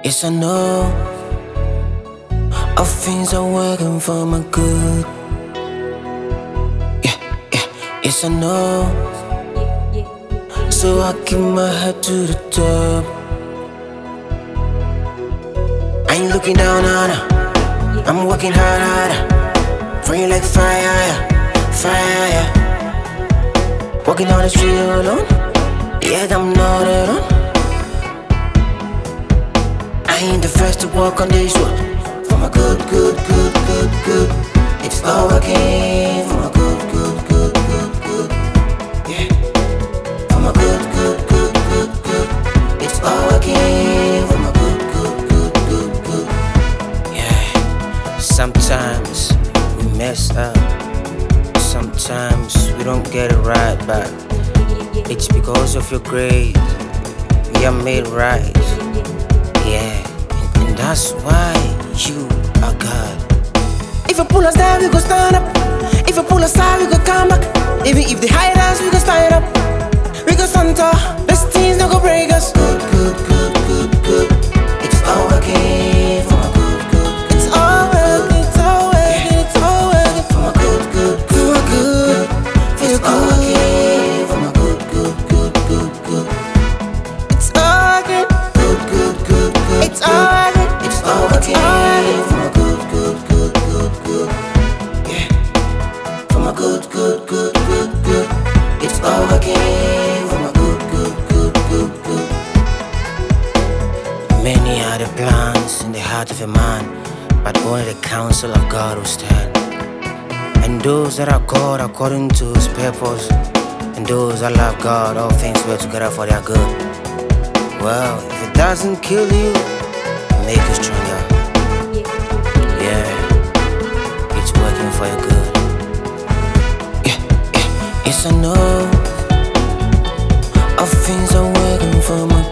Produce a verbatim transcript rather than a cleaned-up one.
Yes, I know all things are working for my good. Yeah, yeah, yes, I know. So I keep my head to the top. I ain't looking down on her. I'm working hard, harder. Bring like fire, fire. Walking on the street alone. Yeah, I'm not alone. I ain't the first to walk on this road. For my good, good, good, good, good. It's all working for my good, good, good, good, good. Yeah. For my good, good, good, good, good. It's all working for my good, good, good, good, good. Yeah. Sometimes we mess up. Sometimes we don't get it right, but it's because of your grace we are made right. Yeah, and that's why you are God. If you pull us down, we go stand up. If you pull us out, we go come back. Even if they hide us, we go stand up. We go Santa, these things not go break us. Good, good, good, good, good. It's all working for my good, good. It's all working, it's all working, it's all working for my good, good, for my good, for your good. It's all working for my good, good, good, good, good. It's all working, good, good, good, good. It's all working, it's all working for my good, good, good, good, good. Yeah, for my good, good, good, good, good. It's all working for my good, good, good, good, good. Many are the plans in the heart of a man, but only the counsel of God will stand. And those that are called according to His purpose, and those that love God, all things work together for their good. Well, if it doesn't kill you, make you stronger. Yeah, it's working for your good. Yeah, yeah, yes I know all things are working for my